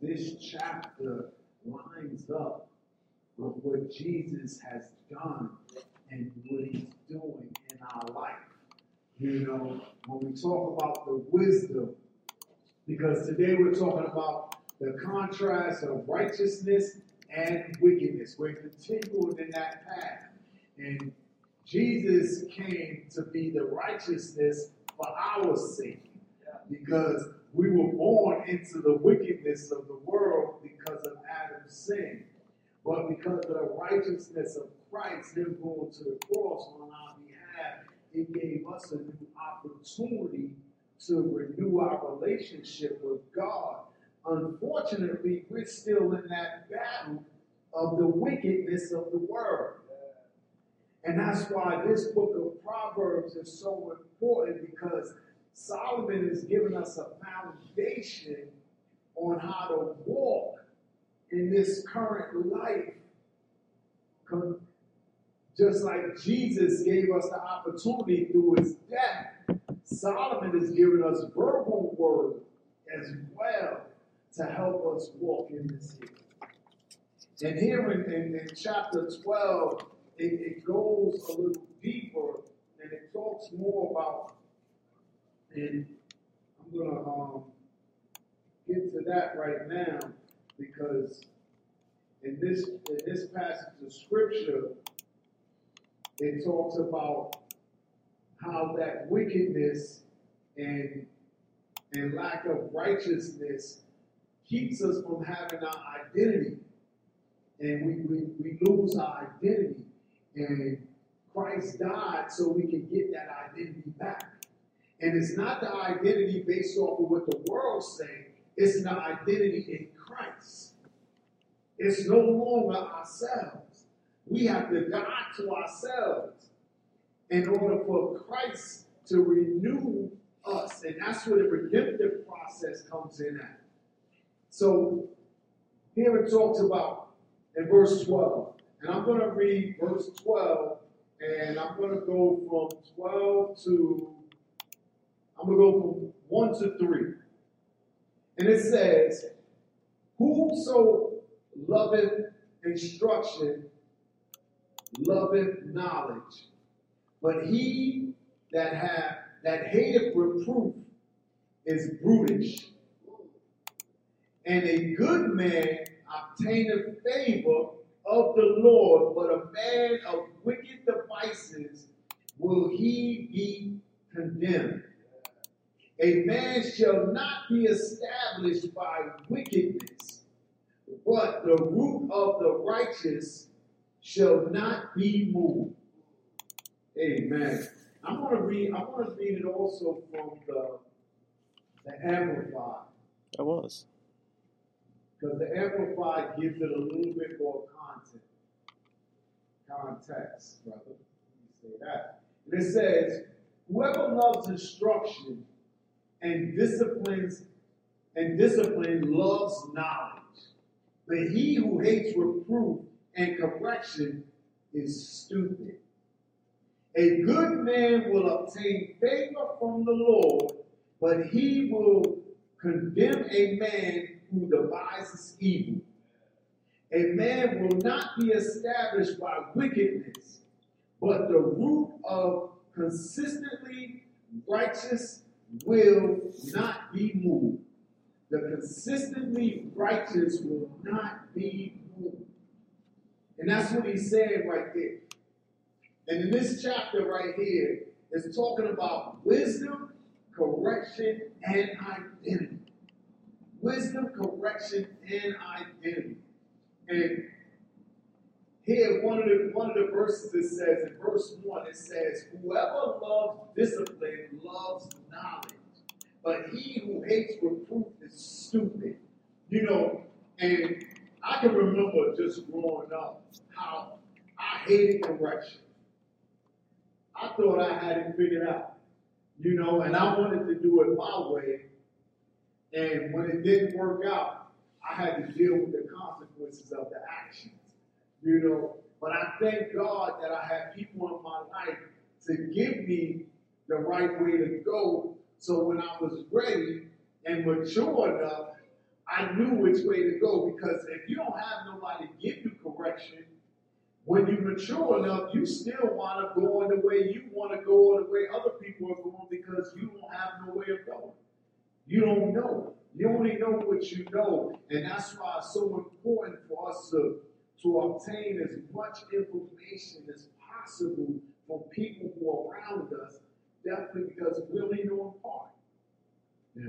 this chapter lines up with what Jesus has done and what he's doing in our life. You know, when we talk about the wisdom, because today we're talking about the contrast of righteousness and wickedness. We're continuing in that path. And Jesus came to be the righteousness for our sake, because we were born into the wickedness of the world because of Adam's sin. But because of the righteousness of Christ, him going to the cross on our behalf, it gave us a new opportunity to renew our relationship with God. Unfortunately, we're still in that battle of the wickedness of the world. And that's why this book of Proverbs is so important, because Solomon is giving us a foundation on how to walk in this current life. Just like Jesus gave us the opportunity through his death, Solomon is giving us verbal word as well to help us walk in this here. And here in chapter 12, it goes a little deeper, and it talks more about, and I'm going to get to that right now, because in this passage of scripture, it talks about how that wickedness and lack of righteousness keeps us from having our identity. And we lose our identity. And Christ died so we can get that identity back. And it's not the identity based off of what the world's saying. It's the identity in Christ. It's no longer ourselves. We have to die to ourselves in order for Christ to renew us. And that's where the redemptive process comes in at. So here it talks about in verse 12. And I'm going to read verse 12, and I'm going to go from 12 to, I'm going to go from 1 to 3. And it says, whoso loveth instruction, loveth knowledge. But he that hateth reproof is brutish. And a good man obtaineth favor of the Lord, but a man of wicked devices will he be condemned. A man shall not be established by wickedness, but the root of the righteous shall not be moved. Amen. I'm going to read it also from the Amplified. That was. Because the Amplified gives it a little bit more context, brother. Let me say that. And it says, whoever loves instruction and discipline loves knowledge. But he who hates reproof and correction is stupid. A good man will obtain favor from the Lord, but he will condemn a man who devises evil. A man will not be established by wickedness, but the root of consistently righteous will not be moved. The consistently righteous will not be moved. And that's what he's saying right there. And in this chapter right here, it's talking about wisdom, correction, and identity. Wisdom, correction, and identity. And here, one of the verses, it says, in verse 1, it says, whoever loves discipline loves knowledge, but he who hates reproof is stupid. You know, and I can remember just growing up how I hated correction. I thought I had it figured out, you know, and I wanted to do it my way. And when it didn't work out, I had to deal with the consequences of the actions, you know. But I thank God that I had people in my life to give me the right way to go. So when I was ready and mature enough, I knew which way to go, because if you don't have nobody to give you correction, when you mature enough, you still want to go in the way you want to go, or the way other people are going, because you don't have no way of going. You don't know. You only know what you know. And that's why it's so important for us to obtain as much information as possible from people who are around us, definitely, because we only know in part. Yeah.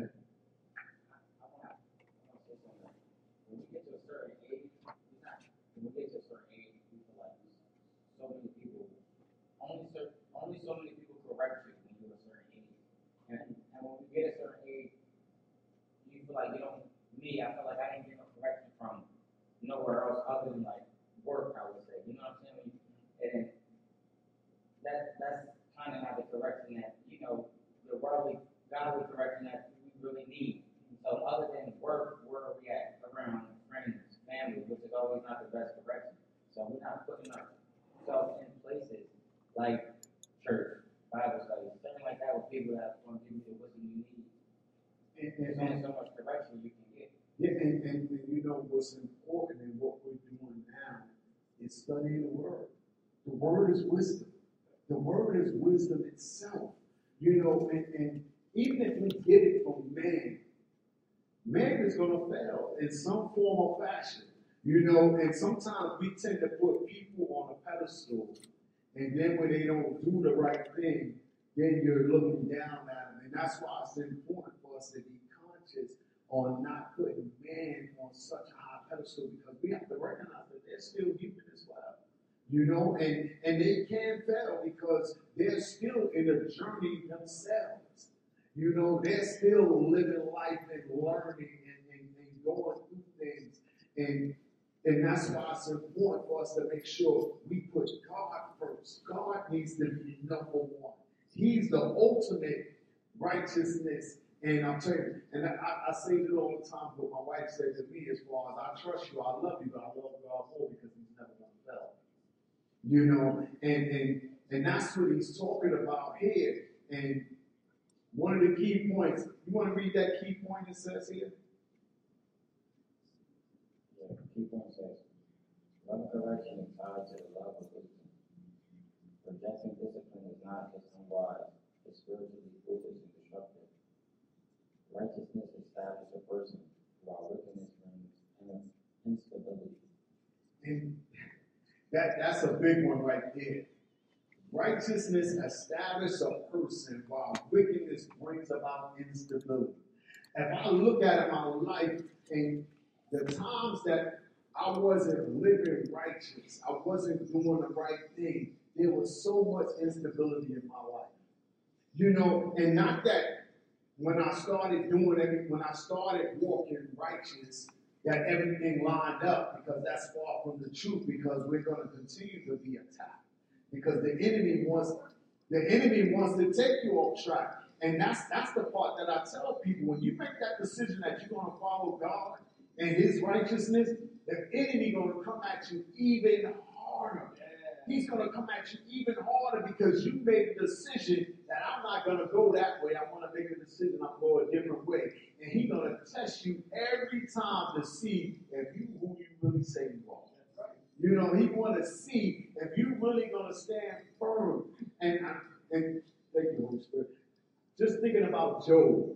When we get to a certain age, we feel like so many people, only so many people correct you when you're a certain age. And when we get a certain age, you feel like I feel like I didn't get no correction from nowhere else other than like work, I would say. You know what I'm saying? And that's kind of not the correction that, the worldly, godly correction that we really need. So other than work, where are we at? Around friends, family, which is always not the best correction. So we're not putting ourselves in places like church, Bible study, something like that with people that want to give you the wisdom you need. There's only so much correction you can get. Yeah, and you know what's important and what we're doing now is studying the Word. The Word is wisdom. The Word is wisdom itself. And even if we get it from man is going to fail in some form or fashion. And sometimes we tend to put people on a pedestal, and then when they don't do the right thing, then you're looking down at them. And that's why it's important for us to be conscious on not putting man on such a high pedestal, because we have to recognize that they're still human as well. And they can fail because they're still in a journey themselves. They're still living life and learning and going through things. And that's why it's important for us to make sure we put God first. God needs to be number one. He's the ultimate righteousness. And I'll tell you, and I say it all the time, but my wife said to me, as far as I trust you, I love you, but I love God more because he's never going to fail. And that's what he's talking about here. And one of the key points, you want to read that key point it says here? Yeah, the key point says, love and correction is tied to the love of wisdom. Rejecting discipline is not just unwise, it's spiritually foolish and destructive. Righteousness establishes a person, while wickedness brings instability. And that's a big one right there. Righteousness establishes a person, while wickedness brings about instability. If I look at my life and the times that I wasn't living righteous, I wasn't doing the right thing, there was so much instability in my life. And not that when I started when I started walking righteous, that everything lined up, because that's far from the truth, because we're going to continue to be attacked. Because the enemy wants to take you off track. And that's the part that I tell people. When you make that decision that you're going to follow God and his righteousness, the enemy going to come at you even harder. He's going to come at you even harder because you made a decision that I'm not going to go that way. I'm going to make a decision I'm going a different way. And he's going to test you every time to see if you who you really say you are. He want to see if you really going to stand firm. And thank you, Holy Spirit. Just thinking about Job.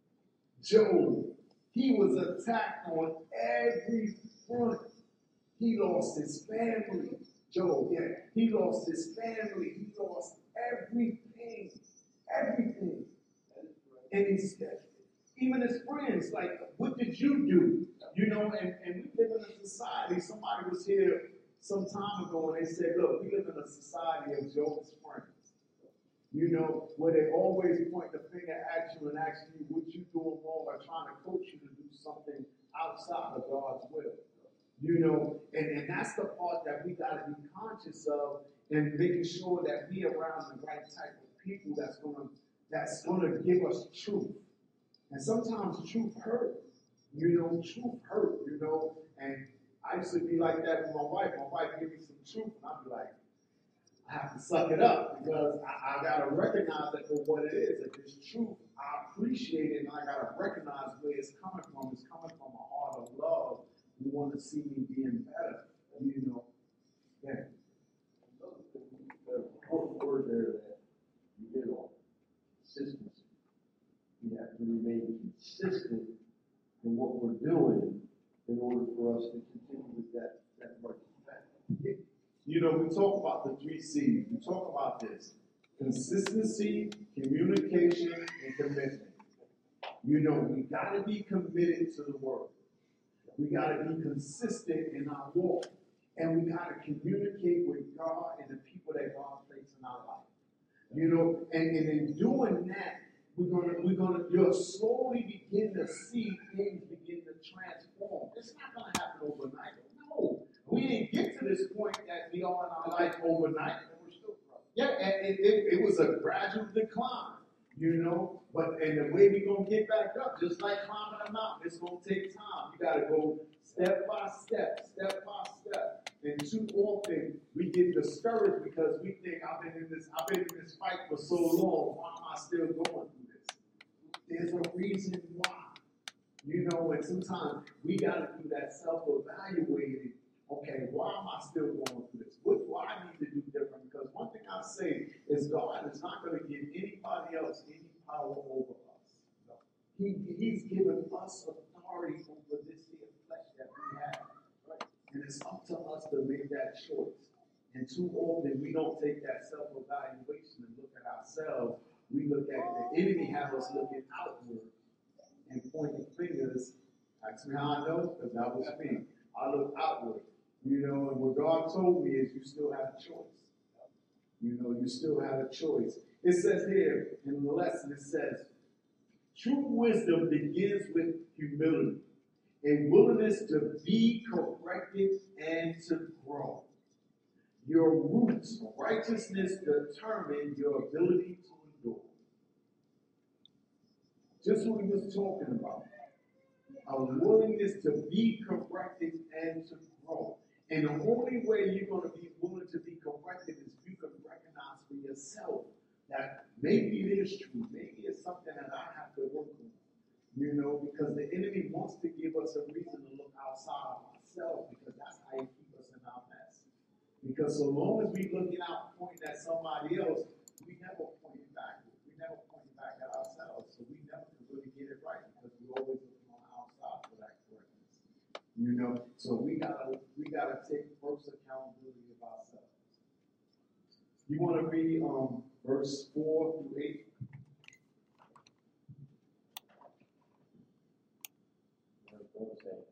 He was attacked on every front. He lost his family. Job, yeah. He lost his family. He lost everything. Everything. And he said, even his friends, like, what did you do? And we live in a society. Somebody was here some time ago and they said, look, we live in a society of Job's friends. Where they always point the finger at you and ask you what you're doing wrong, or trying to coach you to do something outside of God's will. And that's the part that we got to be conscious of, and making sure that we around the right type of people that's gonna give us truth. And sometimes truth hurts. Truth hurts. And I used to be like that with my wife. My wife gave me some truth, and I'd be like, I have to suck it up, because I got to recognize it for what it is. If it's truth, I appreciate it, and I got to recognize where it's coming from. It's coming from a heart out of love, we want to see me being better. You know. Yeah. The important word there that you hit on, consistency. We have to remain consistent in what we're doing in order for us to continue with that marching path. You know, we talk about the 3 C's. We talk about this. Consistency, communication, and commitment. You know, we got to be committed to the word. We got to be consistent in our walk. And we got to communicate with God and the people that God placed in our life. You know, and in doing that, you'll slowly begin to see things begin to transform. It's not going to happen overnight. No. We didn't get to this point that we are in our life overnight. And we're still growing. Yeah, and it was a gradual decline. You know, and the way we're going to get back up, just like climbing a mountain, it's going to take time. You got to go step by step, step by step. And too often we get discouraged because we think I've been in this fight for so long. Why am I still going through this? There's a reason why. You know, and sometimes we got to do that self-evaluating. Okay, why am I still going through this? What do I need to do different? Because one thing I say is God is not going to give anybody else any power over us. No. He's given us authority over this here flesh that we have. Right? And it's up to us to make that choice. And too often we don't take that self-evaluation and look at ourselves. We look at the enemy have us looking outward and pointing fingers. Ask me how I know, because that was me. I look outward. You know, and what God told me is you still have a choice. You know, you still have a choice. It says here in the lesson, it says, true wisdom begins with humility, a willingness to be corrected and to grow. Your roots of righteousness determine your ability to endure. Just what we was talking about. A willingness to be corrected and to grow. And the only way you're going to be willing to be corrected is if you can recognize for yourself that maybe it is true, maybe it's something that I have to work on. You know, because the enemy wants to give us a reason to look outside of ourselves, because that's how he keeps us in our mess. Because so long as we're looking out, pointing at somebody else, we never point back. We never point back at ourselves. So we never can really get it right, because we're always looking on the outside for that correctness. You know, so we gotta take first accountability of ourselves. You want to read verse 4 through 8? Verse 4 says,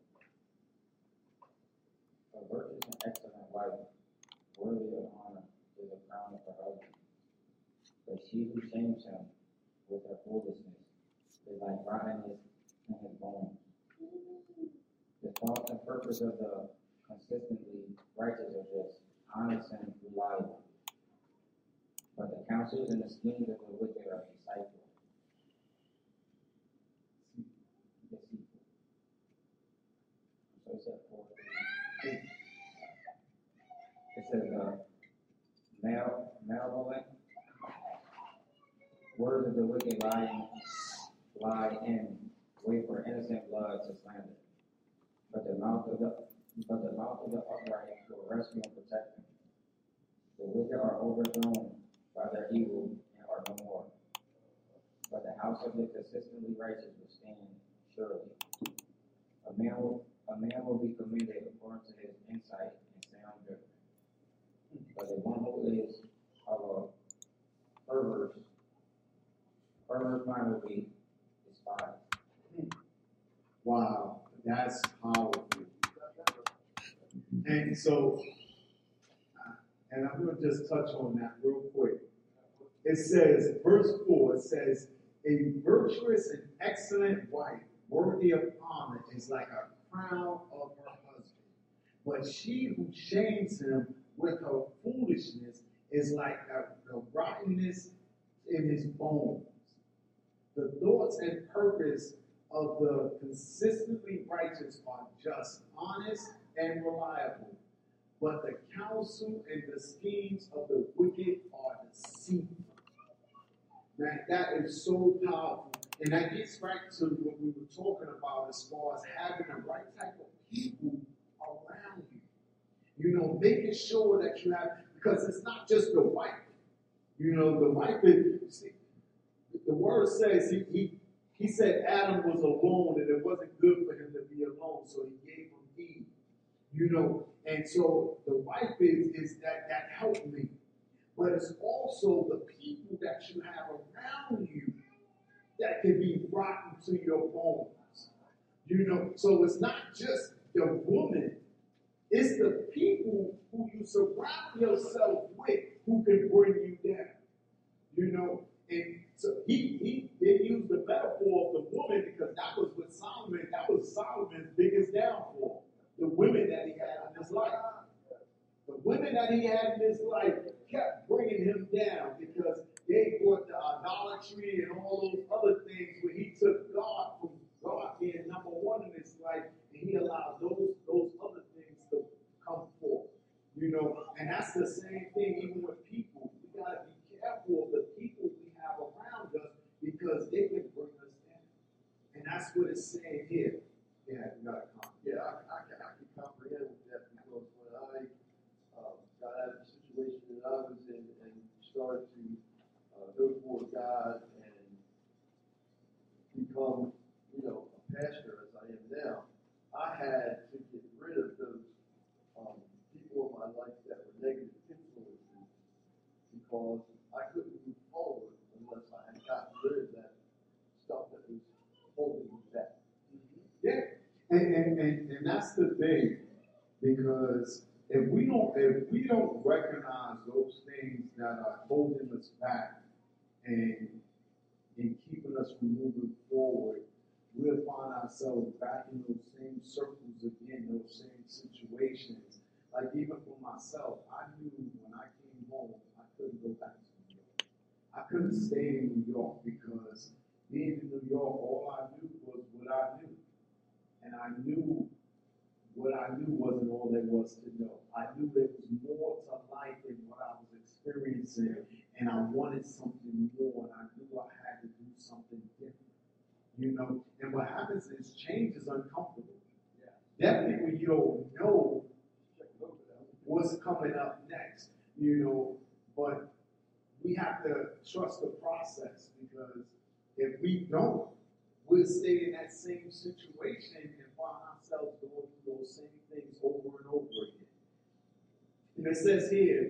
a virtuous and excellent wife, worthy of honor, is the crown of her husband. But she who shames him with her foolishness is like rottenness in his bones. The thoughts and purpose of the consistently righteous are just, honest and reliable. But the counsels and the schemes of the wicked are deceitful. So it said 4. It says, malevolent words of the wicked lie in wait for innocent blood to slander. But the mouth of the upright will rescue and protect them. The wicked are overthrown by their evil and are no more. But the house of the consistently righteous will stand surely. A man will be commended according to his insight and sound judgment. But the one who is of a perverse mind will be despised. Wow, that's powerful. And so, and I'm going to just touch on that real quick. It says, verse 4, it says, a virtuous and excellent wife, worthy of honor, is like a crown of her husband. But she who shames him with her foolishness is like the rottenness in his bones. The thoughts and purpose of the consistently righteous are just, honest, and reliable. But the counsel and the schemes of the wicked are deceitful. Man, that is so powerful. And that gets back to what we were talking about as far as having the right type of people around you. You know, making sure that you have, because it's not just the wife. You know, the wife is, see, the word says he said Adam was alone and it wasn't good for him to be alone, so he gave him Eve. You know, and so the wife is that helped me. But it's also the people that you have around you that can be rotten to your bones. You know, so it's not just the woman, it's the people who you surround yourself with who can bring you down. You know, and so he did use the metaphor of the woman because that was Solomon's biggest downfall. The women that he had in his life. The women that he had in his life kept bringing him down because they brought the idolatry and all those other things where he took God from God being number one in his life and he allowed those other things to come forth. You know, and that's the same thing even with people. We got to be careful of the people we have around us because they can bring us down. And that's what it's saying here. Yeah, you got to comment. Yeah, I can comprehend that because when I got out of the situation that I was in and started to go toward God and become, a pastor as I am now, I had to get rid of those people in my life that were negative influences because I couldn't move forward unless I had gotten rid of that stuff that was holding me back. Yeah, and that's the thing, because if we don't recognize those things that are holding us back and keeping us from moving forward, we'll find ourselves back in those same circles again, those same situations. Like even for myself, I knew when I came home, I couldn't go back to New York. I couldn't stay in New York because being in New York, all I knew was what I knew. And I knew what I knew wasn't all there was to know. I knew there was more to life than what I was experiencing, and I wanted something more, and I knew I had to do something different. You know, and what happens is change is uncomfortable. Definitely when you don't know what's coming up next, but we have to trust the process because if we don't, we'll stay in that same situation and find ourselves going through those same things over and over again. And it says here,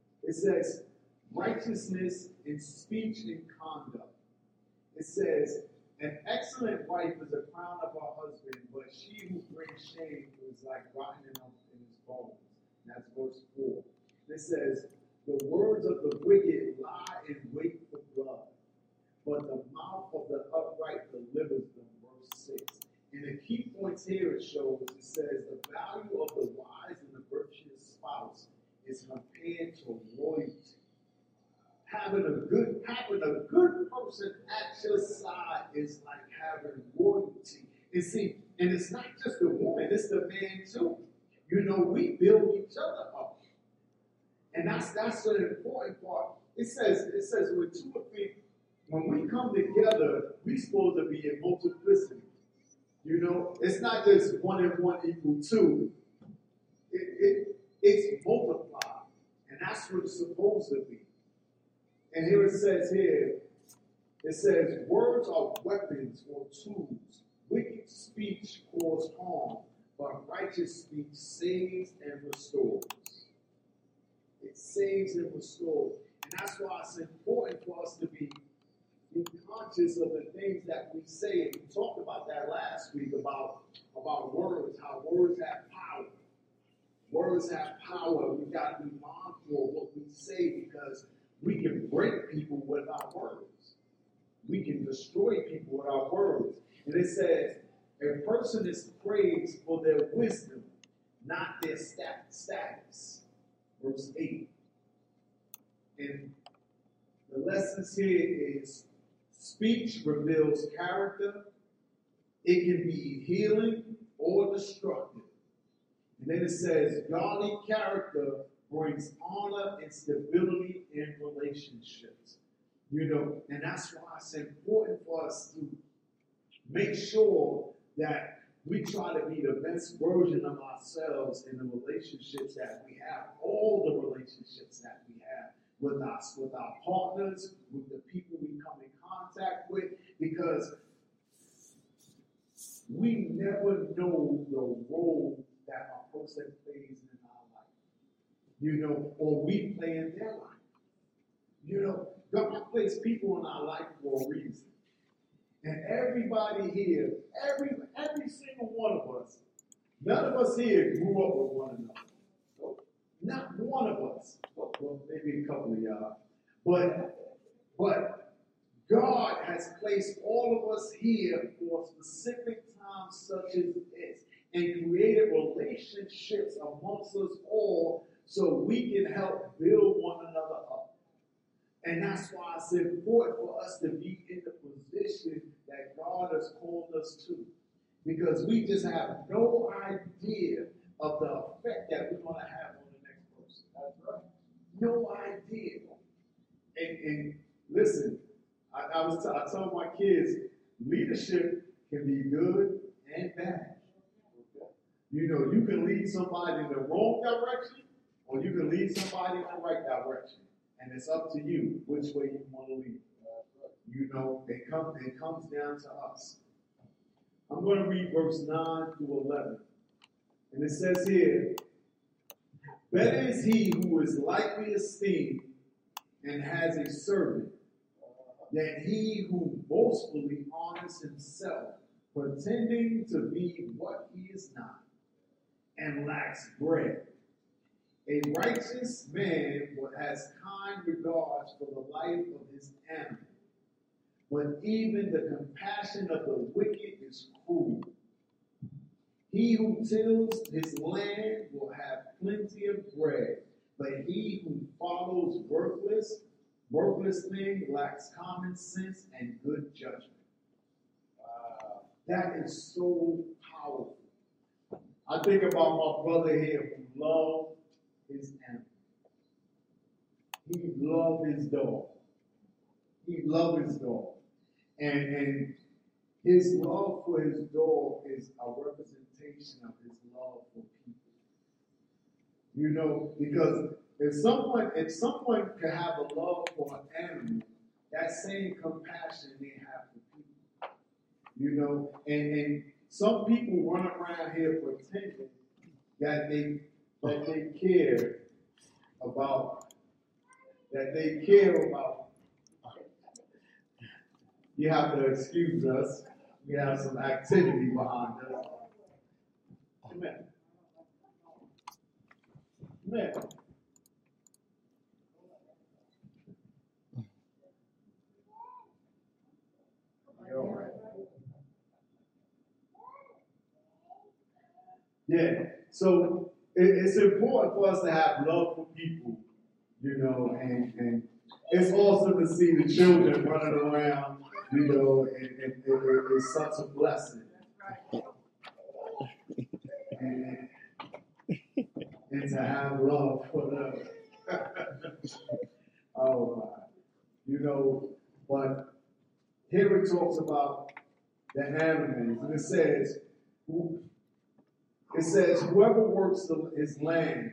righteousness in speech and conduct. It says, an excellent wife is a crown of her husband, but she who brings shame is like rottenness in his bones. And that's verse 4. It says, the words of the wicked lie in wait for blood, but the mouth of the upright delivers them. Verse 6. And the key points here it says the value of the wise and the virtuous spouse is compared to royalty. Having a good person at your side is like having royalty. And see, and it's not just the woman, it's the man too. We build each other up. And that's the important part. It says with two or three, when we come together, we're supposed to be in multiplicity. It's not just 1 and 1 equal 2. It's multiplied. And that's what it's supposed to be. And here it says, words are weapons or tools. Wicked speech causes harm, but righteous speech saves and restores. It saves and restores. And that's why it's important for us to be conscious of the things that we say. And we talked about that last week about words, how words have power. Words have power. We got to be mindful of what we say because we can break people with our words. We can destroy people with our words. And it says, a person is praised for their wisdom, not their status. Verse 8. And the lessons here is speech reveals character. It can be healing or destructive. And then it says, godly character brings honor and stability in relationships. And that's why it's important for us to make sure that we try to be the best version of ourselves in the relationships that we have, all the relationships that we have with us, with our partners, with the people we come in contact with, because we never know the role that a person plays in our life, or we play in their life. God places people in our life for a reason. And everybody here, every single one of us, none of us here grew up with one another. Nope. Not one of us. Well, maybe a couple of y'all. But God has placed all of us here for specific times such as this and created relationships amongst us all so we can help build one another up. And that's why it's important for us to be in the position that God has called us to. Because we just have no idea of the effect that we're going to have on the next person. That's right. No idea. And listen, I tell my kids, leadership can be good and bad. You can lead somebody in the wrong direction, or you can lead somebody in the right direction. And it's up to you which way you want to lead. It comes down to us. I'm going to read verse 9 through 11. And it says here, better is he who is lightly esteemed and has a servant than he who boastfully honors himself, pretending to be what he is not, and lacks bread. A righteous man has kind regards for the life of his animal, but even the compassion of the wicked is cruel. He who tills his land will have plenty of bread, but he who follows worthless things lacks common sense and good judgment. That is so powerful. I think about my brother here who loved his animal. He loved his dog. He loved his dog. And his love for his dog is a representation of his love for people. Because if someone can have a love for an animal, that same compassion they have for people. And some people run around here pretending that they care about. You have to excuse us. We have some activity behind us. Amen. Amen. All right. Yeah. So it's important for us to have love for people, and it's awesome to see the children running around, and it's such a blessing. And to have love for them. Oh my. But here it talks about the animals, and it says, whoever works his land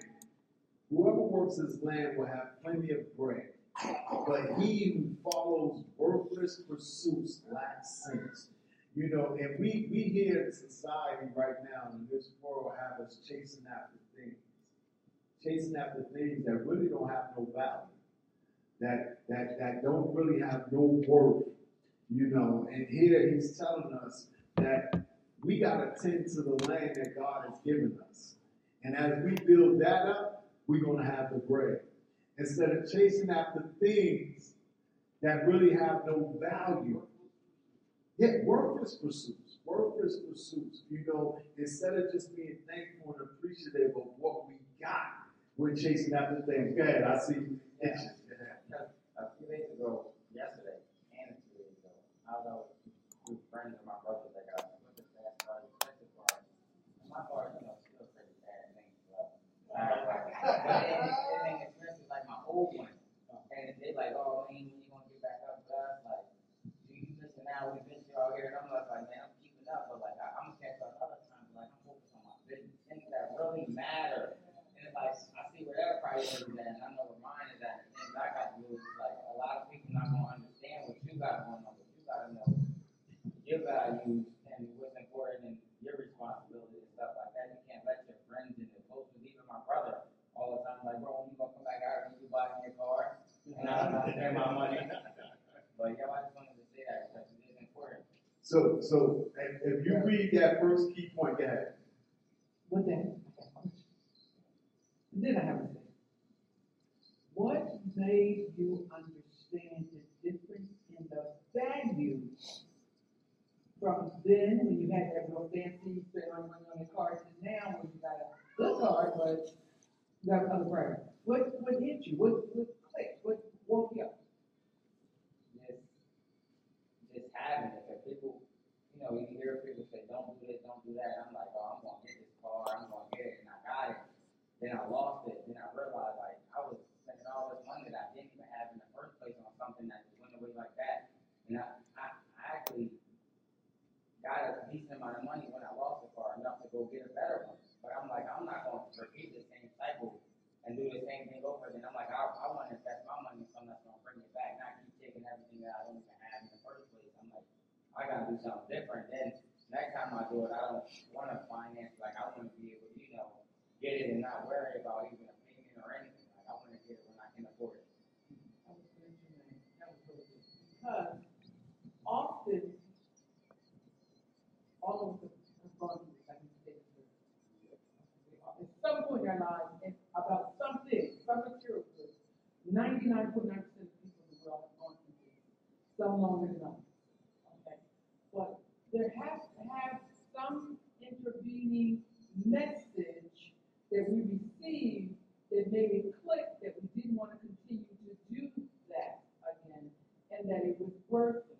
will have plenty of bread. But he who follows worthless pursuits lacks sense. And we here in society right now in this world have us chasing after things that really don't have no value, that don't really have no worth. And here he's telling us that we got to tend to the land that God has given us. And as we build that up, we're going to have the bread. Instead of chasing after things that really have no value. Yet worthless pursuits. Instead of just being thankful and appreciative of what we got, we're chasing after things. Go ahead, I see you. A few days ago, yesterday, and 2 days ago, I was out with friends of my brothers that got went to fast party, expensive party. And my car, still pretty bad. It ain't it ain't expensive like my old one. And they like, oh, man, when you gonna get back up to us? Like, do you listen now? We've been here all year. And I'm like, man, I'm really matter. And it's like, I see where their priorities at, and I know where mine is at. And things I got to do is like, a lot of people not going to understand what you got going on, but you got to know your values and what's important and your responsibility and stuff like that. You can't let your friends and your close, even my brother, all the time, like, bro, when you gonna come back out and you buy me a car, and I don't spend my money. But yeah, I just wanted to say that because it is important. So if you read that first key point, go ahead. What then? Then I have to say, what made you understand the difference in the value from then when you had that real fancy spend on money on your car to now when you got a good car but you got other priorities? What hit you? What clicked? What woke you up? Just having it. Because people, you hear people say, don't do this, don't do that. I'm like, oh, I'm going to get this car, I'm going to get it, and I got it. Then I lost it. Then I realized, like, I was spending all this money that I didn't even have in the first place on something that just went away like that. And I actually got a decent amount of money when I lost the car, enough to go get a better one. But I'm like, I'm not going to repeat the same cycle and do the same thing over again. I'm like, I want to invest my money in something that's going to bring it back, not keep taking everything that I don't even have in the first place. I'm like, I got to do something different. Then next time I do it, I don't want to finance. Like, I want to be able to, get it and not worry about even a payment or anything. Like, I want to get it when I can afford it. That was good, Jermaine. That was really good. Because often, all of us have gone through this. I can say this. At some point in our lives, and about something, some material good, 99.9% of people in the world have gone through this. Some longer than others. Okay? But there has to have some intervening message that we received that made it click that we didn't want to continue to do that again, and that it was worthless.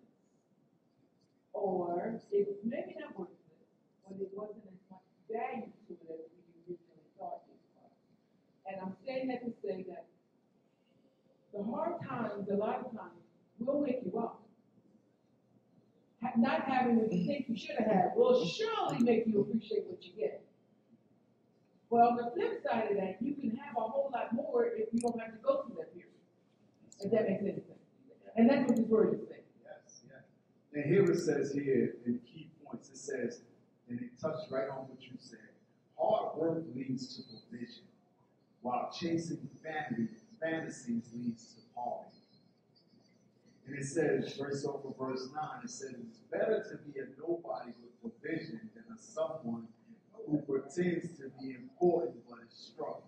Or it was maybe not worthless, but it wasn't as much value to it as we originally thought it was. And I'm saying that to say that the hard times, a lot of times, will wake you up. Not having what you think you should have had will surely make you appreciate what you get. Well, on the flip side of that, you can have a whole lot more if you don't have to go through that period. If that makes any sense. And that's what this word is saying. Yes, yes. And here it says here in key points, it says, and it touched right on what you said, hard work leads to provision, while chasing fantasies leads to poverty. And it says, verse 9, it says, it's better to be a nobody with provision than a someone who pretends to be important but is struggling.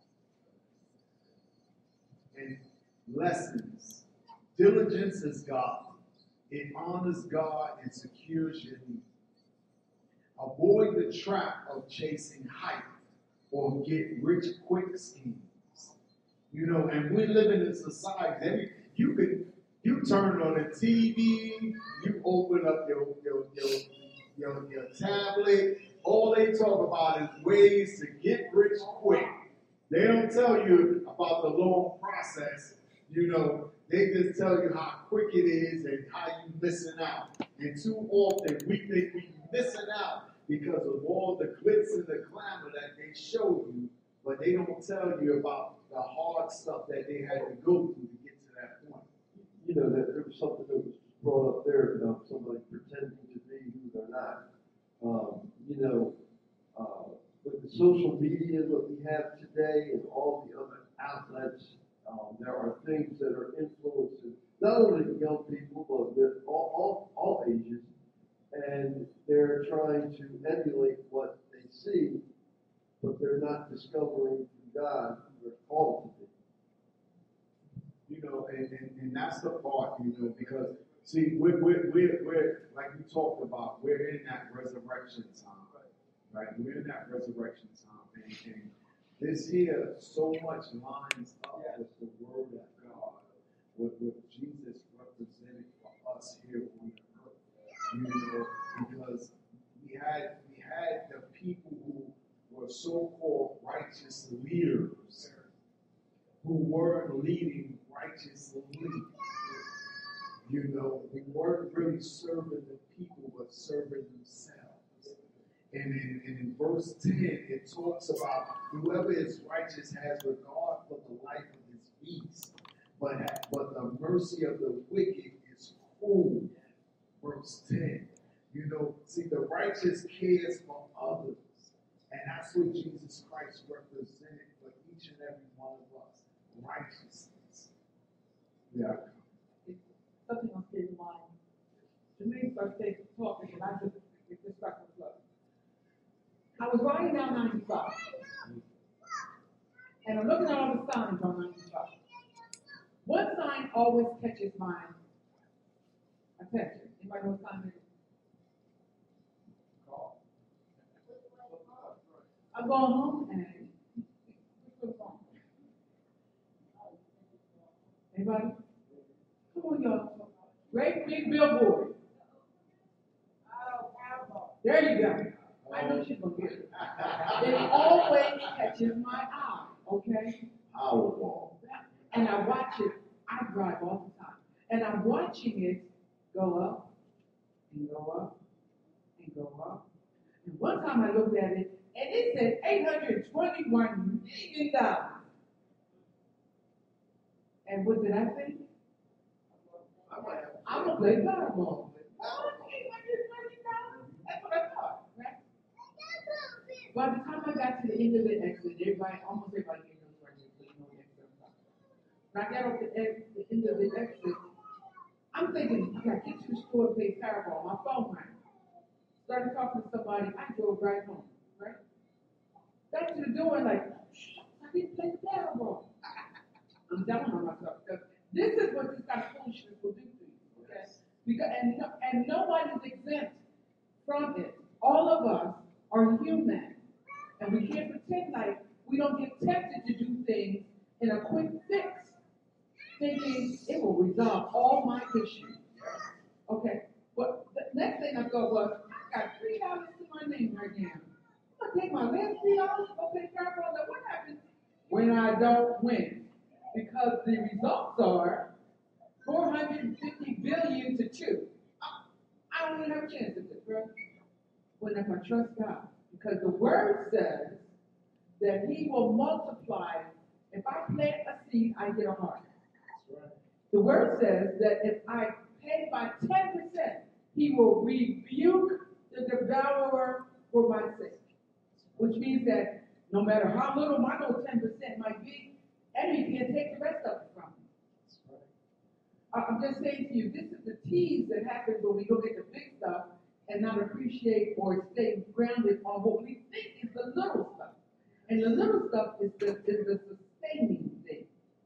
And lessons. Diligence is godly. It honors God and secures your need. Avoid the trap of chasing hype or get rich quick schemes. And we live in a society. You turn on the TV, you open up your tablet. All they talk about is ways to get rich quick. They don't tell you about the long process. They just tell you how quick it is and how you're missing out. And too often we think we're missing out because of all the glitz and the glamour that they show you, but they don't tell you about the hard stuff that they had to go through to get to that point. That there was something that was brought up there about somebody pretending to be who they're not. With the social media that we have today and all the other outlets, there are things that are influencing not only young people, but with all ages, and they're trying to emulate what they see, but they're not discovering from God who they're called to be. And that's the part, because see, we're like we talked about, we're in that resurrection time, right? We're in that resurrection time, and this here so much lines up with the Word of God, with Jesus represented for us here on the earth, because we had the people who were so-called righteous leaders who weren't leading righteously. We weren't really serving the people, but serving themselves. And in verse 10, it talks about whoever is righteous has regard for the life of his beast, but the mercy of the wicked is cruel. Verse 10. See, the righteous cares for others. And that's what Jesus Christ represented for each and every one of us. Righteousness. Yeah. Something else came to mind. The minute I started talking, and I just stuck with love. I was riding down 95, and I'm looking at all the signs on 95. One sign always catches my attention. Anybody know what sign it is? I'm going home, and what's wrong? Anybody? Come on, y'all. Great big billboard. There you go. I know she's gonna get it. It always catches my eye, okay? Powerball. And I watch it. I drive all the time. And I'm watching it go up and go up and go up. And one time I looked at it, and it said $821 million. And what did I think? I'm gonna play Powerball. Oh, $820. That's what I thought, right? By the time I got to the end of the exit, almost everybody gave those records, so you know the exit. When I got off the end of the exit, I'm thinking, I gotta get to the store and play Powerball. My phone rang. Started talking to somebody. I drove right home, right? Got to the door and like, I didn't play the Powerball. I'm down on myself because this is what this kind of foolishness will do to you, okay? Because and nobody's exempt from it. All of us are human, and we can't pretend like we don't get tempted to do things in a quick fix, thinking it will resolve all my issues. Okay, but the next thing I thought was, I got $3 to my name right now. I'm gonna take my last $3, go pay Powerball. What happens when I don't win? Because the results are 450 billion to 2. I don't even have a chance at this, right? When if I trust God, because the word says that He will multiply. If I plant a seed, I get a harvest. The word says that if I pay by 10%, He will rebuke the devourer for my sake. Which means that no matter how little my little 10% might be, enemy can't take the rest of it from me. I'm just saying to you, this is the tease that happens when we look at the big stuff and not appreciate or stay grounded on what we think is the little stuff. And the little stuff is the sustaining thing.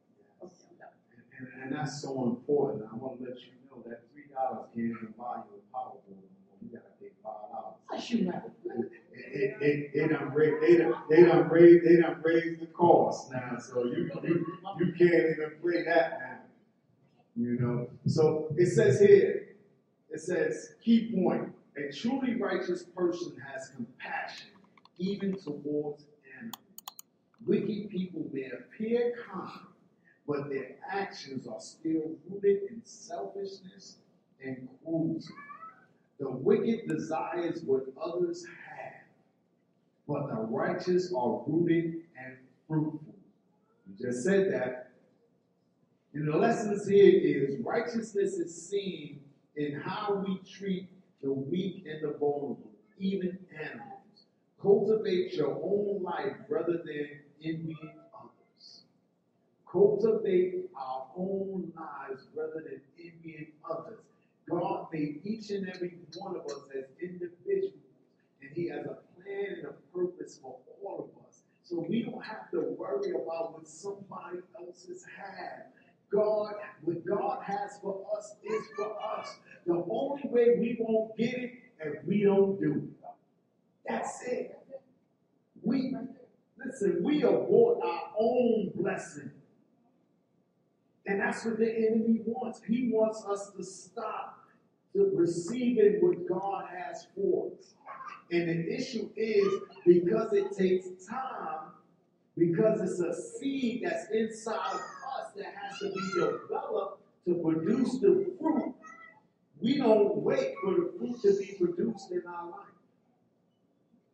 And that's so important. I want to let you know that $3 can't even buy you a Powerball. You got to pay $5. I shoot out. They done raised the cost now, so you can't even play that now. So it says here, key point, a truly righteous person has compassion even towards animals. Wicked people may appear kind, but their actions are still rooted in selfishness and cruelty. The wicked desires what others have, but the righteous are rooted and fruitful. You just said that. And the lessons here is righteousness is seen in how we treat the weak and the vulnerable, even animals. Cultivate your own life rather than envying others. Cultivate our own lives rather than envying others. God made each and every one of us as individuals, and He has a plan and a purpose for all of us. So we don't have to worry about what somebody else's have. What God has for us is for us. The only way we won't get it if we don't do it. That's it. We abort our own blessing. And that's what the enemy wants. He wants us to stop receiving what God has for us. And the issue is because it takes time, because it's a seed that's inside of us that has to be developed to produce the fruit. We don't wait for the fruit to be produced in our life.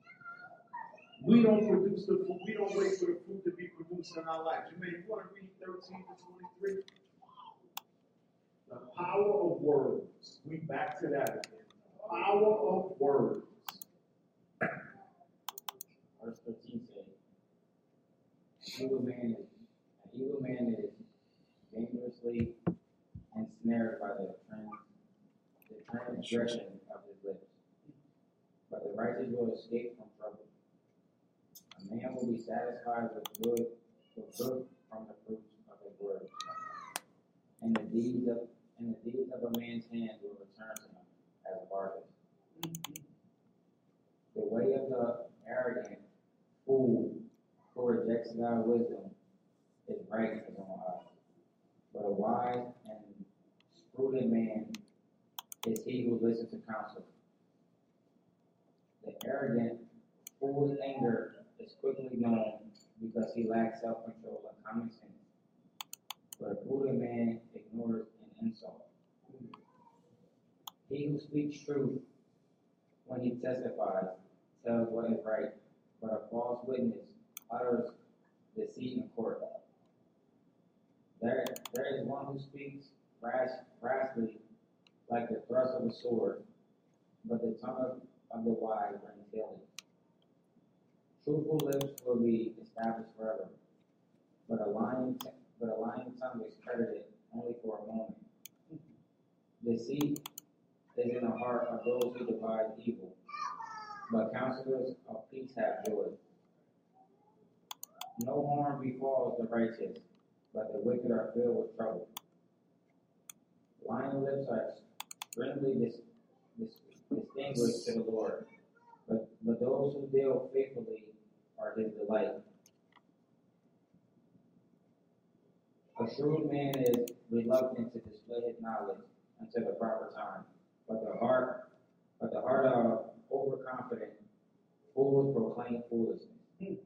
We don't produce the fruit. We don't wait for the fruit to be produced in our life. You want to read 13 to 23? The power of words. We back to that again. The power of words. Verse 13 says, an evil man is dangerously ensnared by the transgression of his lips. But the righteous will escape from trouble. A man will be satisfied with good from the fruits of his words. And the deeds of a man's hands will return to him as a harvest. The way of the arrogant fool who rejects God's wisdom is right in his own eyes. But a wise and prudent man is he who listens to counsel. The arrogant fool's anger is quickly known because he lacks self-control and common sense. But a prudent man ignores an insult. He who speaks truth when he testifies tells what is right, but a false witness utters deceit in court. There is one who speaks rashly like the thrust of a sword, but the tongue of the wise brings healing. Truthful lips will be established forever, but a lying tongue is credited only for a moment. Deceit is in the heart of those who devise evil, but counselors of peace have joy. No harm befalls the righteous, but the wicked are filled with trouble. Lying lips are extremely distinguished to the Lord, but those who deal faithfully are his delight. A shrewd man is reluctant to display his knowledge until the proper time, but the heart of overconfident fools proclaim foolishness.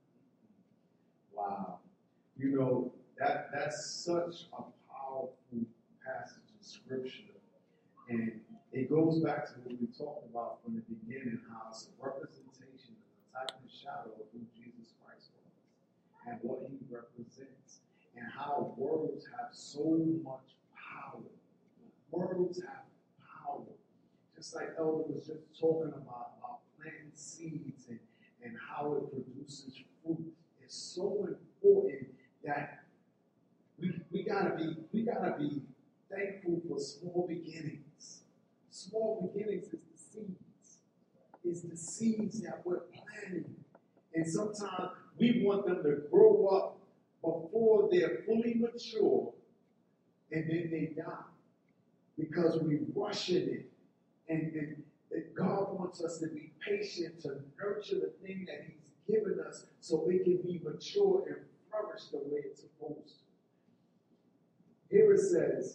Wow. That's such a powerful passage of scripture. And it goes back to what we talked about from the beginning, how it's a representation of the type and shadow of who Jesus Christ was and what he represents, and how words have so much power. Words have power. Just like Elder was just talking about planting seeds and how it produces fruit. It's so important that we gotta be thankful for small beginnings. Small beginnings is the seeds. It's the seeds that we're planting. And sometimes we want them to grow up before they're fully mature, and then they die. Because we rush in it. And God wants us to be patient to nurture the thing that he's given us so it can be mature and flourish the way it's supposed to. Here it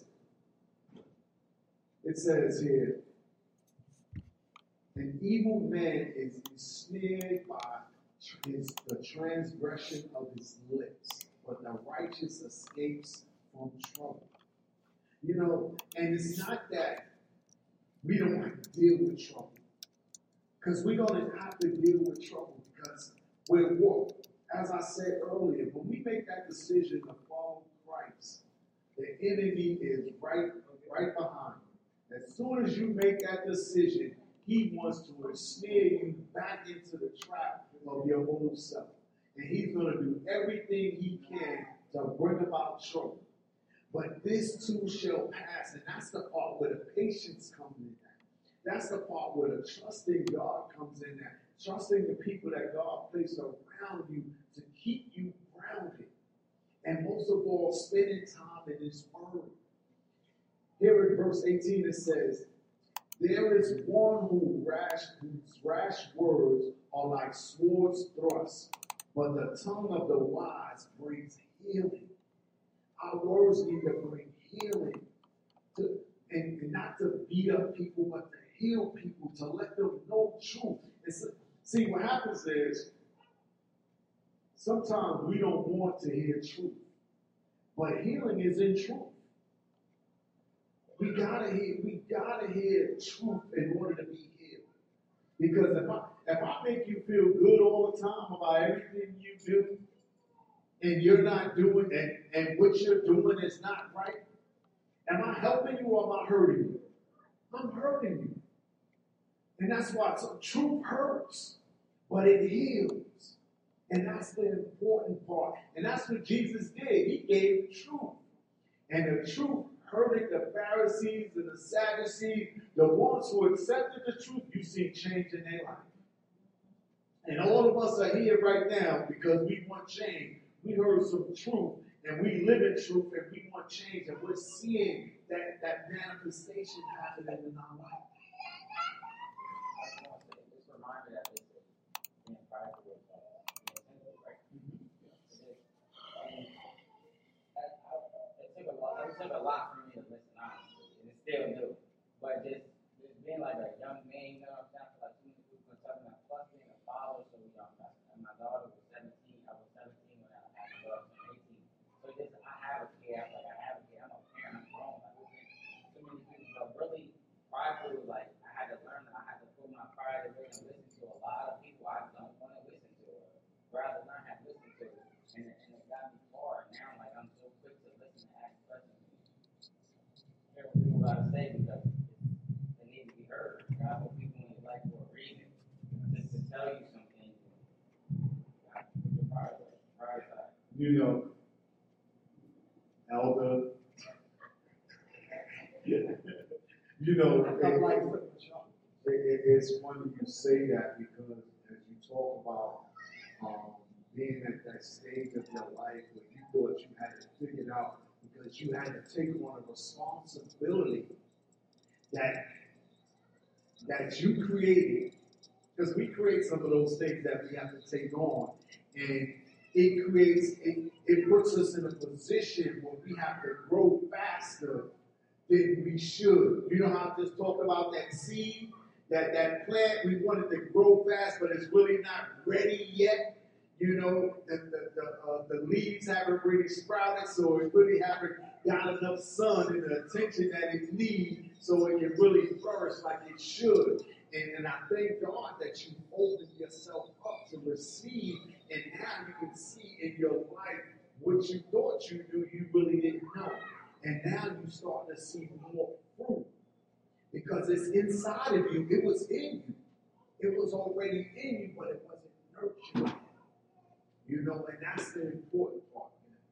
says here, an evil man is ensnared by the transgression of his lips, but the righteous escapes from trouble. And it's not that we don't have to deal with trouble, because we're going to have to deal with trouble, because as I said earlier, when we make that decision to follow Christ, the enemy is right behind you. As soon as you make that decision, he wants to ensnare you back into the trap of your old self. And he's going to do everything he can to bring about trouble. But this too shall pass. And that's the part where the patience comes in at. That's the part where the trusting God comes in at. Trusting the people that God placed around you to keep you grounded. And most of all, spending time in his word. Here in verse 18 it says, there is one whose rash words are like swords thrusts, but the tongue of the wise brings healing. Our words need to bring healing, and not to beat up people, but to heal people, to let them know truth. See, what happens is, sometimes we don't want to hear truth, but healing is in truth. We gotta hear truth in order to be healed. Because If I make you feel good all the time about everything you do, and you're not doing, and what you're doing is not right, am I helping you or am I hurting you? I'm hurting you. And that's why truth hurts, but it heals. And that's the important part. And that's what Jesus did. He gave truth. And the truth hurted the Pharisees and the Sadducees, the ones who accepted the truth. You see change in their life. And all of us are here right now because we want change. We heard some truth, and we live in truth, and we want change, and we're seeing that manifestation happening in our life. I just want to say, just a reminder that this is being prideful with being right? It is. And it took a lot for me to listen, honestly, and it still do. But just being like a young man, you know what I'm saying? I feel like too many people are talking about plus being a father so young. And my daughter was 17. I was 17 when I had my daughter turned 18. So just I have a kid. I have a kid. I'm a parent. I'm grown. Like too many people are really prideful. Like I had to learn that I had to put my pride away and listen to a lot of people I don't want to listen to, or rather not have listened to. And it got me far. Now like I'm so quick to listen and ask questions. Hear what people got to say because they need to be heard. God put people in your life for a reason. Just to tell you something. God, put your pride away. Pride aside. You know, Elder, you know, it's funny you say that because as you talk about being at that stage of your life where you thought you had it figured out because you had to take on a responsibility that you created, because we create some of those things that we have to take on, and it puts us in a position where we have to grow faster than we should. You know how I just talked about that seed, that plant, we wanted to grow fast, but it's really not ready yet. You know, the leaves haven't really sprouted, so it really haven't got enough sun and the attention that it needs so it can really flourish like it should. And I thank God that you opened yourself up to receive, and now you can see in your life what you thought you knew you really didn't know. And now you start to see more fruit because it's inside of you. It was in you. It was already in you, but it wasn't nurtured. You know, and that's the important part.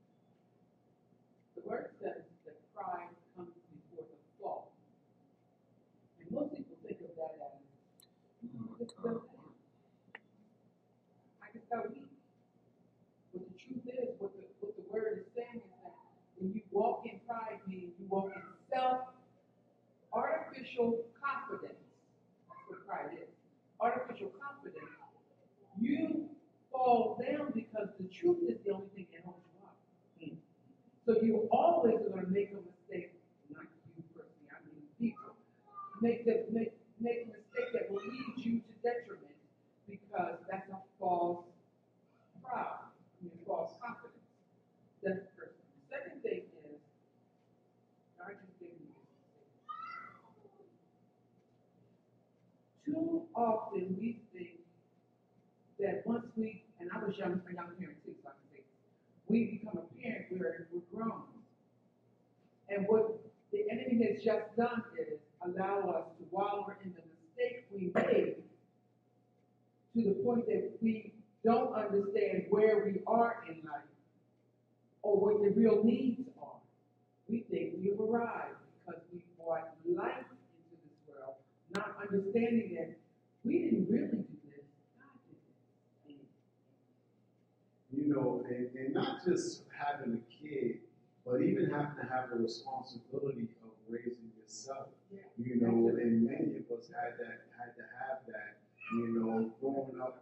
The word says that pride comes before the fall. And most people think of that as just go down. I just got weak. But the truth is, what the word is saying is that when you walk in pride, meaning you walk in artificial confidence. That's what pride is. Artificial confidence. You fall down because the truth is the only thing that holds you up. So you always are going to make a mistake, not you personally, I mean people. Make a mistake that will lead you to detriment because that's a false pride. False confidence. That's the first thing. The second thing is, God just gave me this. Too often we think that once we, and I was a young parent too, so I can say, we become a parent, we're grown. And what the enemy has just done is allow us to wallow in the mistake we made to the point that we don't understand where we are in life or what the real needs are. We think we've arrived because we brought life into this world, not understanding that we didn't really do this, God did this. You know, and not just having a kid, but even having to have the responsibility of raising yourself. Yeah. You know, and many of us had to have that. You know, growing up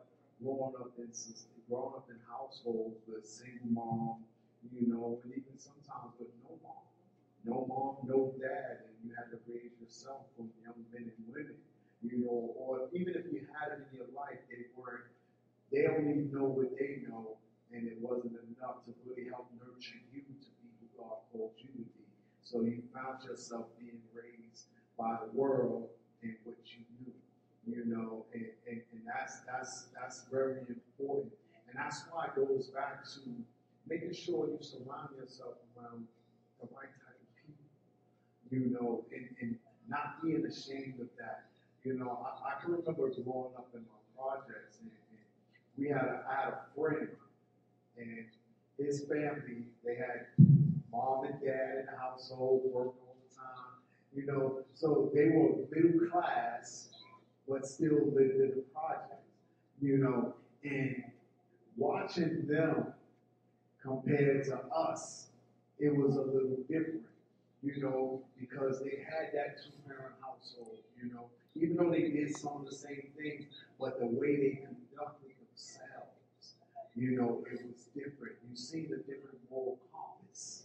in households with single mom, you know, and even sometimes with no mom, no dad, and you had to raise yourself from young men and women, you know, or even if you had it in your life, they only know what they know, and it wasn't enough to really help nurture you to be who God called you to be. So you found yourself being raised by the world and what you knew, you know, and that's very important. And that's why it goes back to making sure you surround yourself around the right type of people, and not being ashamed of that. I can remember growing up in my projects, and I had a friend, and his family, they had mom and dad in the household, worked all the time, so they were middle class, but still lived in the projects, and watching them compared to us, it was a little different, because they had that two-parent household, even though they did some of the same things, but the way they conducted themselves, it was different. You see the different moral compass,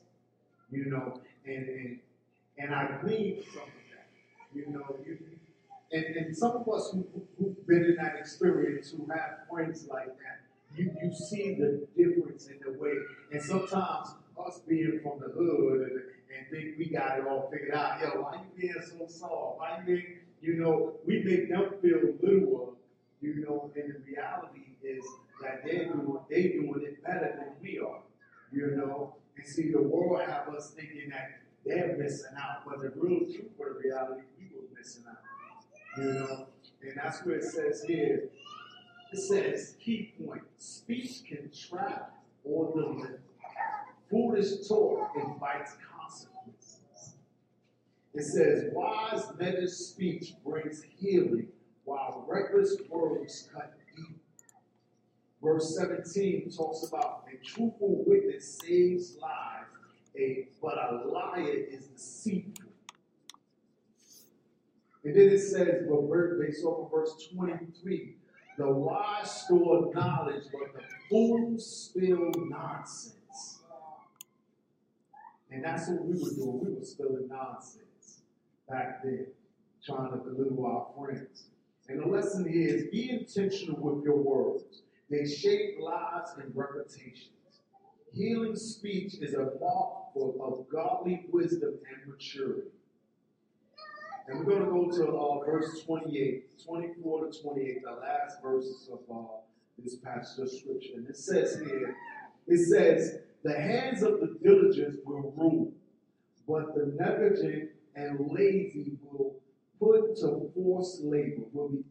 and I gleaned some of that, and some of us who've been in that experience, who have friends like that, you see the difference in the way. And sometimes us being from the hood and think we got it all figured out, why you being so soft? Why you being, we make them feel littler, and the reality is that they doing it better than we are, And see, the world have us thinking that they're missing out, but the real truth of the reality, we were missing out, And that's where it says here, it says, key point, speech can trap or deliver. Foolish talk invites consequences. It says, wise measured speech brings healing, while reckless words cut deep. Verse 17 talks about a truthful witness saves lives, but a liar is deceitful. And then it says, based off of verse 23, the wise store knowledge, but the fools spill nonsense. And that's what we were doing. We were spilling nonsense back then, trying to belittle our friends. And the lesson is, be intentional with your words. They shape lives and reputations. Healing speech is a mark of godly wisdom and maturity. And we're going to go to verse 28, 24 to 28, the last verses of this passage of scripture. And it says here, the hands of the diligent will rule, but the negligent and lazy will be put to forced labor.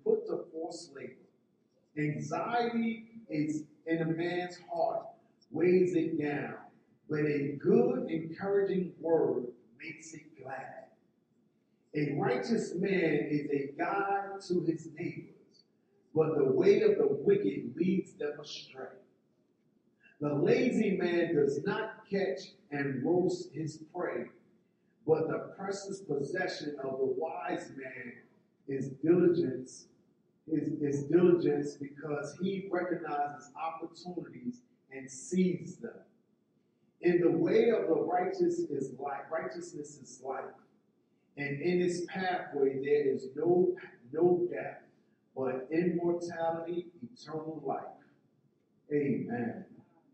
Anxiety is in a man's heart, weighs it down, but a good, encouraging word makes it glad. A righteous man is a guide to his neighbors, but the way of the wicked leads them astray. The lazy man does not catch and roast his prey, but the precious possession of the wise man is diligence because he recognizes opportunities and sees them. In the way of the righteous is life. Righteousness is life. And in his pathway there is no death, but immortality, eternal life. Amen.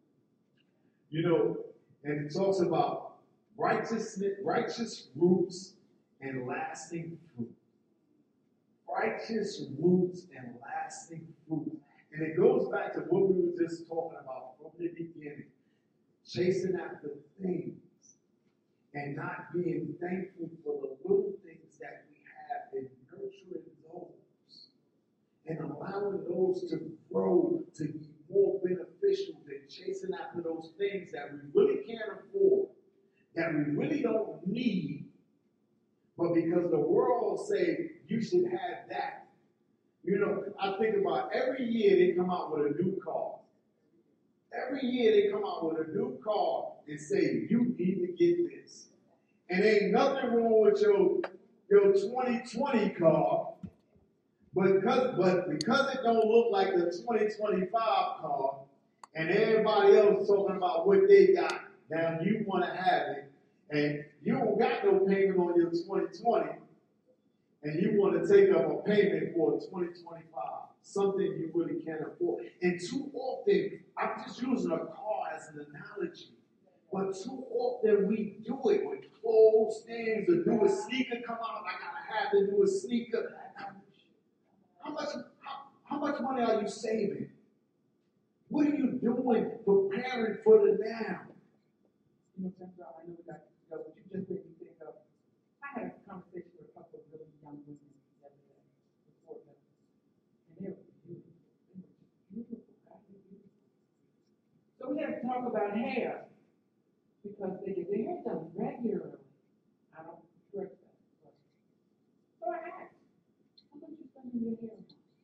And it talks about righteous roots and lasting fruit. Righteous roots and lasting fruit. And it goes back to what we were just talking about from the beginning. Chasing after things and not being thankful for the little things that we have and nurturing those and allowing those to grow to be more beneficial than chasing after those things that we really can't afford, that we really don't need, but because the world say you should have that. I think about every year they come out with a new car. Every year they come out with a new car and say, you need to get this. And ain't nothing wrong with your 2020 car, but because it don't look like the 2025 car, and everybody else is talking about what they got, now you want to have it, and you don't got no payment on your 2020, and you want to take up a payment for 2025, something you really can't afford. And too often, I'm just using a car as an analogy, but too often we do it with clothes, things, the newest sneaker come out, I gotta have the newest sneaker. How much money are you saving? What are you doing preparing for the now? You know, Jennifer, I know that, but you just made me think of, I had a conversation with a couple of really young women the other day before them, and they were beautiful. They were just beautiful, God, they were beautiful. So we had to talk about hair, because they get their hair done regularly. I don't stress that. But. So I asked, how much you spend on your hair?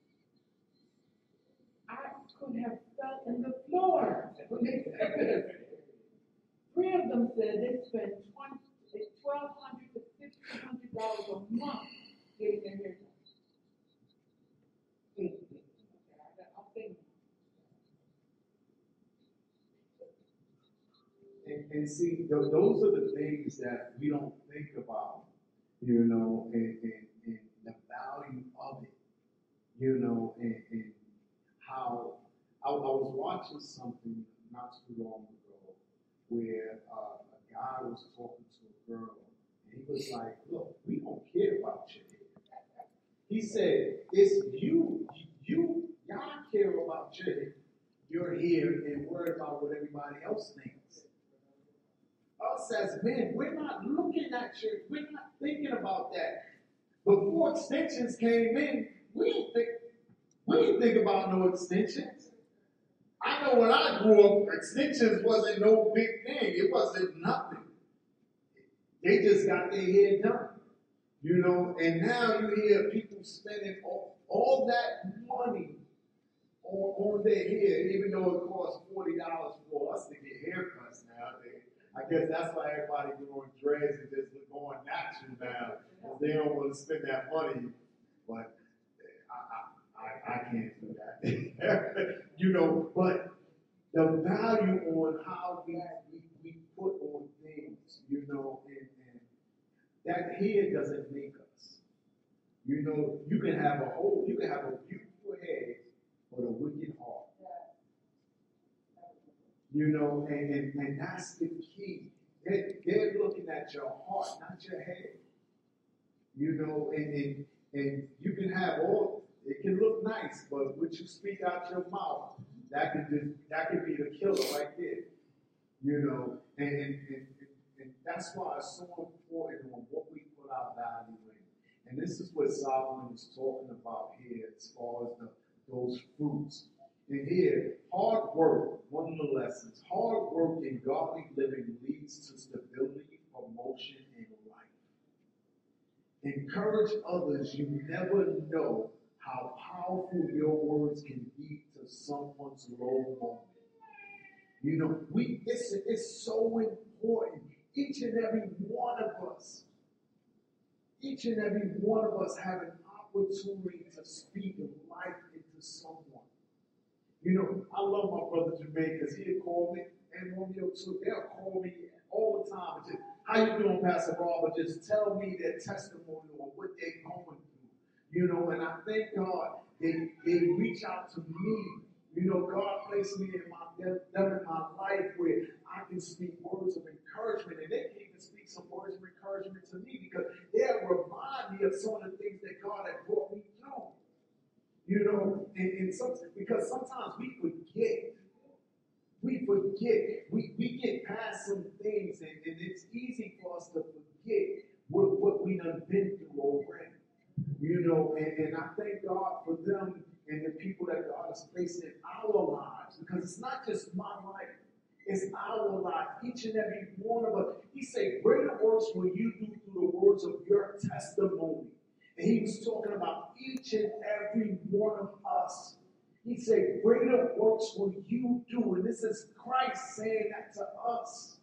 I could have fell in the floor when they said this. 3 of them said they spend $1,200 to $1,500 a month getting their hair done. Okay, I'm thinking. And see, those are the things that we don't think about, you know, and the value of it, you know, and how I was watching something not too long ago where a guy was talking to a girl, and he was like, look, we don't care about your hair. He said, it's y'all care about your hair and worry about what everybody else thinks. Us as men, we're not looking at we're not thinking about that. Before extensions came in, we didn't think about no extensions. I know when I grew up, extensions wasn't no big thing. It wasn't nothing. They just got their hair done. You know, and now you hear people spending all that money on their hair, even though it costs $40 for us to get haircuts nowadays. I guess that's why everybody doing dreads and just going natural now, because they don't want to spend that money. But I can't do that. You know, but the value on how we put on things, you know, and that hair doesn't make us. You know, you can have a beautiful head, but a wicked heart. You know, and that's the key. They're looking at your heart, not your head. You know, and you can have it can look nice, but what you speak out your mouth, that could be the killer right there. You know, and that's why it's so important on what we put our value in. And this is what Solomon is talking about here as far as those fruits. And here, hard work, one of the lessons, hard work and godly living leads to stability, promotion, and life. Encourage others. You never know how powerful your words can be to someone's low moment. You know, it's so important. Each and every one of us have an opportunity to speak life into someone. You know, I love my brother Jermaine because he'll call me, and Romeo too. They'll call me all the time. Just, how you doing, Pastor Robert? Just tell me their testimony or what they're going through. You know, and I thank God they reach out to me. You know, God placed me in my life where I can speak words of encouragement, and they can even speak some words of encouragement to me because they'll remind me of some of the things that God had brought me through. You know, and because sometimes we forget. We get past some things, and it's easy for us to forget what we done been through already. You know, and I thank God for them and the people that God has placed in our lives, because it's not just my life, it's our life, each and every one of us. He said, greater works will you do through the words of your testimony. And he was talking about each and every one of us. He said, greater works will you do. And this is Christ saying that to us.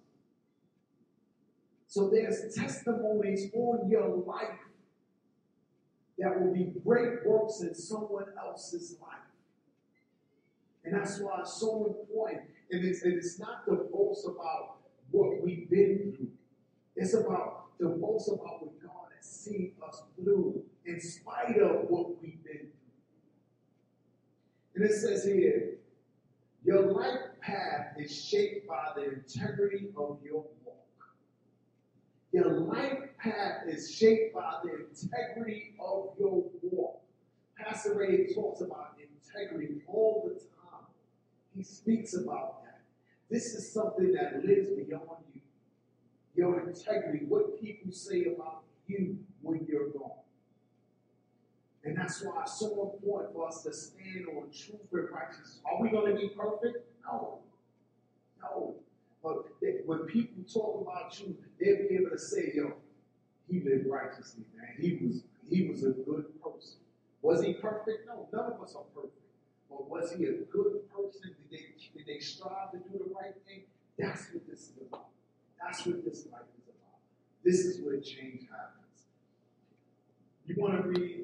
So there's testimonies on your life that will be great works in someone else's life. And that's why it's so important. And it's not to boast about what we've been through. It's about to boast about what God has seen us through in spite of what we've been through. And it says here, your life path is shaped by the integrity of your walk. Your life path is shaped by the integrity of your walk. Pastor Ray talks about integrity all the time. He speaks about that. This is something that lives beyond you. Your integrity, what people say about you when you're gone. And that's why it's so important for us to stand on truth and righteousness. Are we going to be perfect? No. No. But when people talk about you, they'll be able to say, yo, he lived righteously, man. He was a good person. Was he perfect? No, none of us are perfect. But was he a good person? Did they strive to do the right thing? That's what this is about. That's what this life is about. This is where change happens. You want to read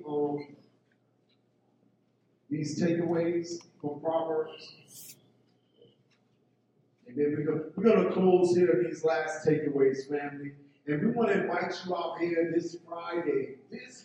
these takeaways from Proverbs? And then we're going to close here these last takeaways, family. And we want to invite you out here this Friday,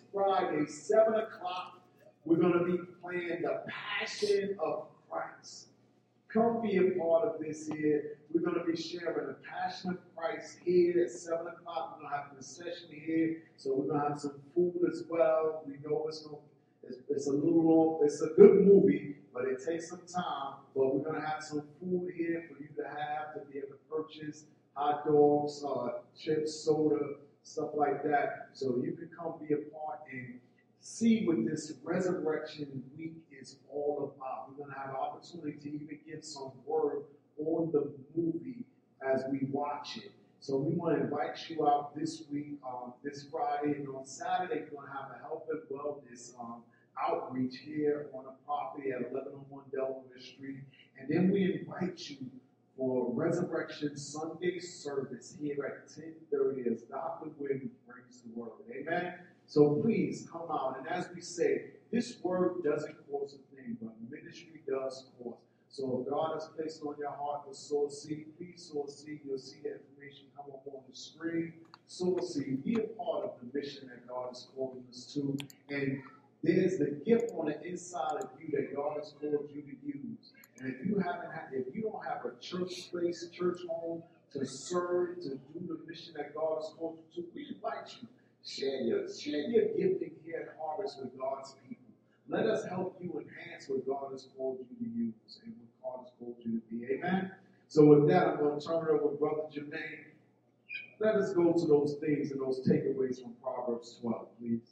7 o'clock. We're going to be playing The Passion of Christ. Come be a part of this here. We're going to be sharing The Passion of Christ here at 7 o'clock. We're going to have a session here. So we're going to have some food as well. We know it's a little long. It's a good movie, but it takes some time. But we're going to have some food here for you to be able to purchase hot dogs, chips, soda, stuff like that. So you can come be a part and see what this resurrection week is all about. We're going to have an opportunity to even give some word on the movie as we watch it. So we want to invite you out this week, this Friday, and on Saturday we're going to have a health and wellness outreach here on a property at 1101 Delaware Street. And then we invite you for Resurrection Sunday service here at 10:30 as Dr. Williams brings the word. Amen? So please come out. And as we say, this word doesn't cost a thing, but ministry does cost. So if God has placed on your heart to sow a seed, please sow a seed. You'll see the information come up on the screen. Sow a seed. Be a part of the mission that God is calling us to. And there's the gift on the inside of you that God has called you to use. And if you don't have a church place, church home to serve, to do the mission that God has called you to, we invite you. Share your gifting here at Harvest with God's people. Let us help you enhance what God has called you to use and what God has called you to be. Amen? So with that, I'm going to turn it over to Brother Jermaine. Let us go to those things and those takeaways from Proverbs 12, please.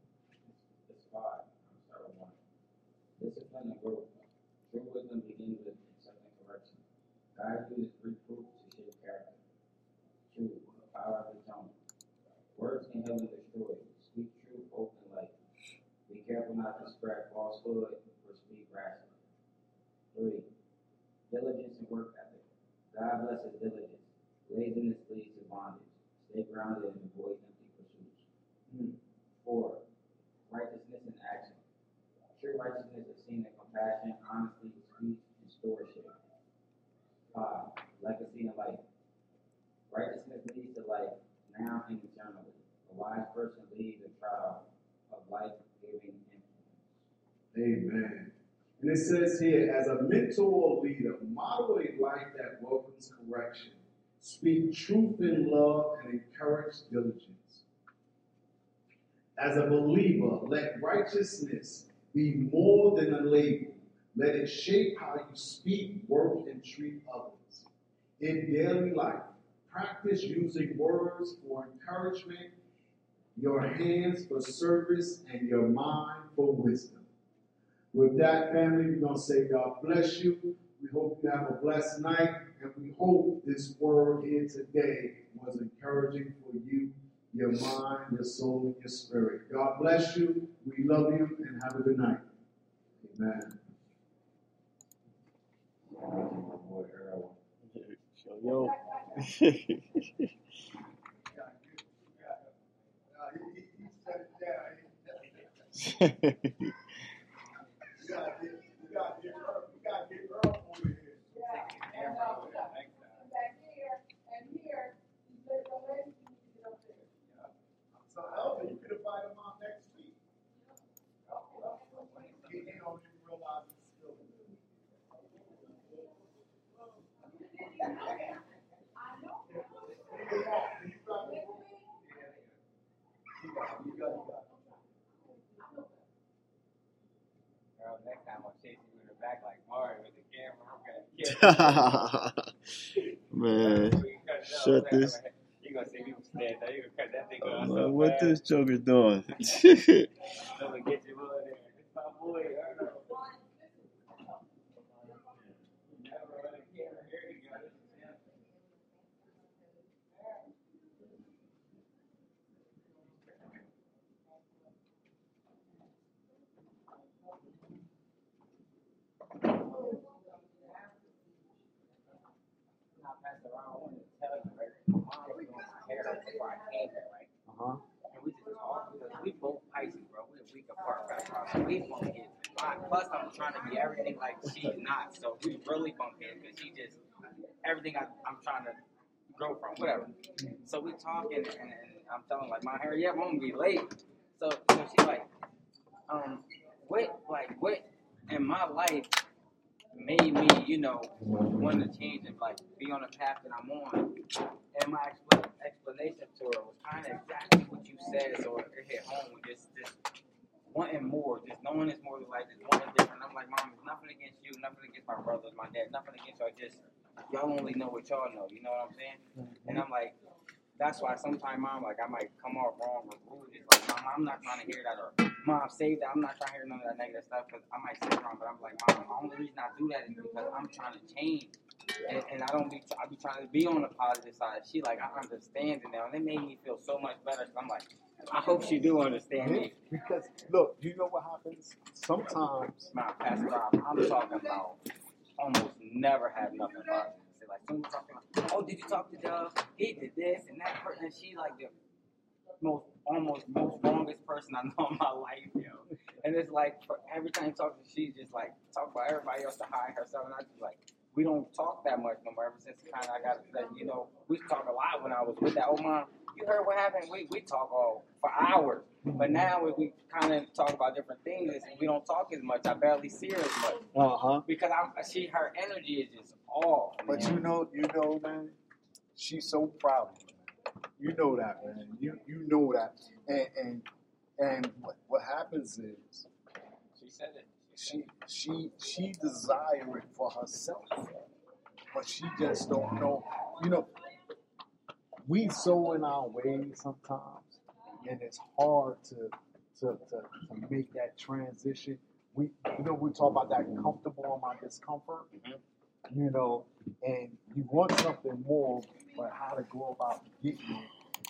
It's 5. I'm sorry, 1. Discipline and growth. True wisdom begins with accepting correction. God uses reproof to shape character. 2. The power of the tongue. Words can heal and destroy. Speak truth, open light. Be careful not to spread falsehood or speak rashly. 3. Diligence and work ethic. God blesses diligence. Laziness leads to bondage. Stay grounded and avoid empty pursuits. 4. Righteousness and action. True righteousness is seen in compassion, honesty, speech, and stewardship. 5. Legacy and life. Righteousness leads to life, now and eternally. A wise person leads a trial of life-giving influence. Amen. And it says here, as a mentor or leader, model a life that welcomes correction. Speak truth in love and encourage diligence. As a believer, let righteousness be more than a label. Let it shape how you speak, work, and treat others. In daily life, practice using words for encouragement, your hands for service, and your mind for wisdom. With that, family, we're going to say God bless you. We hope you have a blessed night, and we hope this word here today was encouraging for you, your mind, your soul, and your spirit. God bless you. We love you, and have a good night. Amen. Yo. So, Elder, you could invite him on next week. He don't even realize it's still Next time. I'm gonna chase you in the back like Mario with the camera. Man, shut this. You gonna see people stand there. You gonna cut that thing I'm off like, so what fast. this joker doing? I'm gonna get you over there. It's my boy. I know. Never run a camera. Here you go. This is him. Now, Pastor Ron, I wanted to tell you, right? My mom was doing my hair before I came here, right? And we just talked because we both Pisces, bro. We're a week apart, Pastor Ron. So we bump heads. Plus, I'm trying to be everything like she's not. So we really bump heads because she just, everything I'm trying to grow from, whatever. So we talking, and I'm telling like, my hair, yeah, I'm gonna be late. So she like, what in my life made me, want to change and like be on the path that I'm on. And my explanation to her was kind of exactly what you said, so it hit home with just wanting more, just knowing it's more than like just wanting different. I'm like, Mom, nothing against you, nothing against my brothers, my dad, nothing against y'all. Just y'all only know what y'all know. You know what I'm saying? And I'm like, that's why sometimes, Mom, like I might come off wrong or rude. It's like, Mom, I'm not trying to hear that, or Mom, save that. I'm not trying to hear none of that negative stuff because I might say it wrong. But I'm like, Mom, the only reason I do that is because I'm trying to change. And I be trying to be on the positive side. She like, I understand it now. And it made me feel so much better. So I'm like, I hope she do understand me. Because look, you know what happens? Sometimes My Pastor Rob, I'm talking about almost never have nothing positive to say. Like, someone talking about, oh, did you talk to Doug? He did this and that person. And she like the most wrongest person I know in my life, yo. And it's like, for every time you talk to, she just like talk about everybody else to hide herself. And I just like, we don't talk that much no more ever since kind of I got that, we talk a lot when I was with that old mom. You heard what happened? We talk all for hours. But now we kind of talk about different things and we don't talk as much. I barely see her as much. Because her energy is just off. But man. you know, man, she's so proud of you. You know that, man. You know that. And what happens is She said it. she desire it for herself, but she just don't know. We so in our ways sometimes, and it's hard to make that transition. We talk about that comfortable on my discomfort, and you want something more, but how to go about getting it